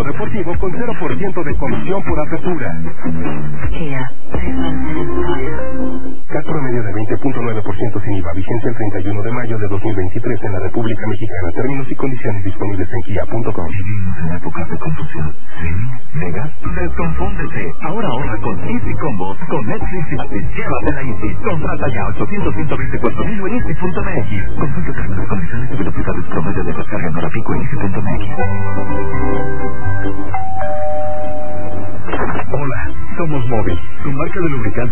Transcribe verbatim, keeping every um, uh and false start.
modelo deportivo con cero por ciento de comisión por apertura. Kia, movement inspired. C A T promedio de veinte punto nueve por ciento sin I V A, vigencia el treinta y uno de mayo de dos mil veintitrés en la República Mexicana. Términos y condiciones disponibles en kia punto com. Vivimos en épocas de confusión. ¿Sí? ¿Mega? Desconfúndete. Ahora ahorra con Easy Combos. Con Netflix y Matrix. Llévate la Easy. Contrata ya ochocientos, ciento veinticuatro mil en easy punto m x. Consulta términos y condiciones de velocidades promedio de descarga en hora pico en easy punto m x. Hola, somos Móvil, tu marca de lubricantes